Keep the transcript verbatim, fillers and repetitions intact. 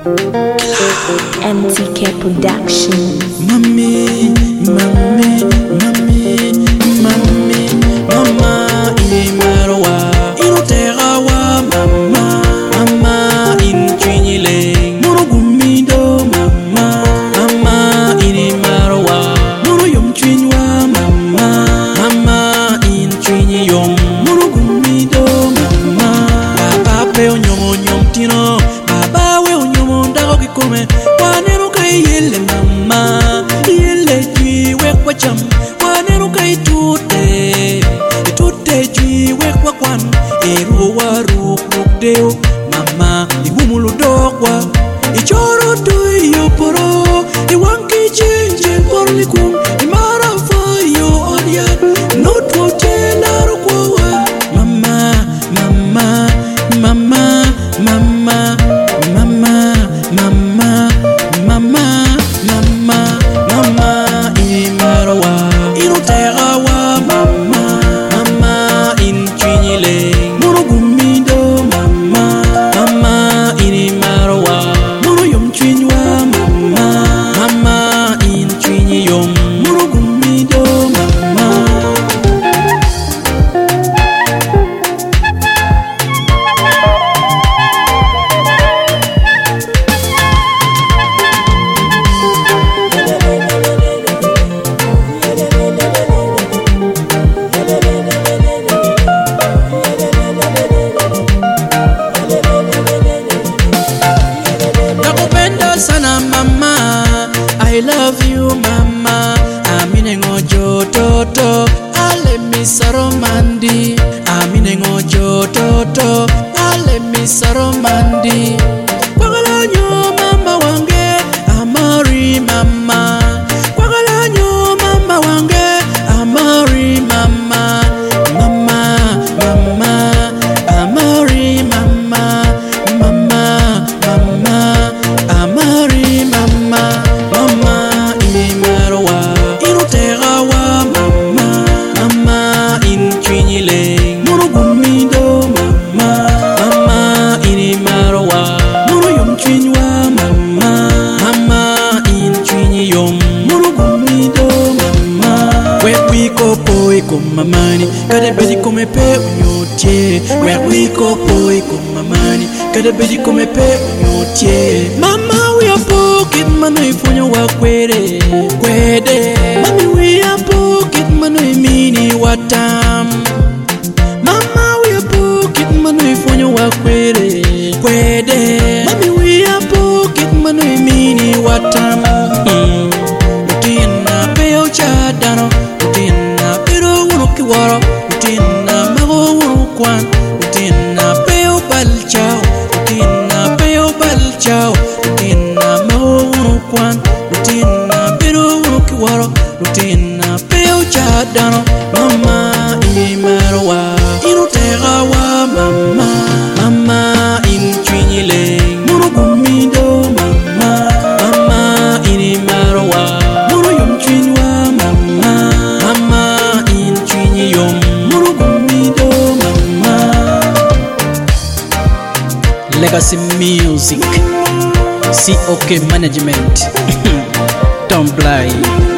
M T K Production. Mami, mami, mami, mami, mama ini marwa, ino terawa mama, mama in chinyile, moro gumido mama, mama ini marwa, moro yom chinywa mama, mama in chinyom, moro gumido mama, baba pe onyomo nyom tino, baba we onyomo ndago kikome. Yele mama, yele jwi wekwa cham, wanero kai tute, tute jwi wekwa kwan, eru waru kukdeo, mama, igumulu dokwa, ichoro tu yoporo, iwanki chinche porli kum, imara fayo odiat, not wote naru kwa, mama, mama, mama, mama, mama, mama. Mama, mama, mama, ini marwa, ino terawa, mama, mama, in chinyile, moro gumido, mama, mama, ini marwa, moro yom chinywa, mama, mama, in chinyom, moro gumido, mama. Sana mama, I love you mama. Amine ngojo toto, ale misaro mandi. Amine ngojo toto, ale misaro mandi. Kwagalanyo mama wange, amari mama. Kwagalanyo mama wange, amari mama. Mama, mama, amari mama. Mama, mama. Amari mama, mama ini marwa, ino terawa mama, mama in chinyile, moro gumido mama, mama ini marwa, moro yom chinywa mama, mama in chinyom, moro gumido mama. Where we go boy go mamani, kada bedi come pe unyotie. Where we go boy go mamani, kada bedi come pe unyotie. Mama we are pocket mano ifonyo wa kwere kwede. Mami we are pocket mano imini watam. Mama we are pocket mano ifonyo wa kwere kwede. Mami we are pocket mano imini watam. Utina peo chadano, utina pero uno kiwaro, utina mago uno kwan, utina peo balchao, utina peo balchao. Kwan, rutina pero ukiwaro, rutina peo chadano, mama ini marwa, ino terawa mama, mama in chinyile, moro gumido mama, mama ini marwa, moro yom chinywa mama, mama in chinyom, moro gumido mama. Legacy Music, C O K Management. Don't blind.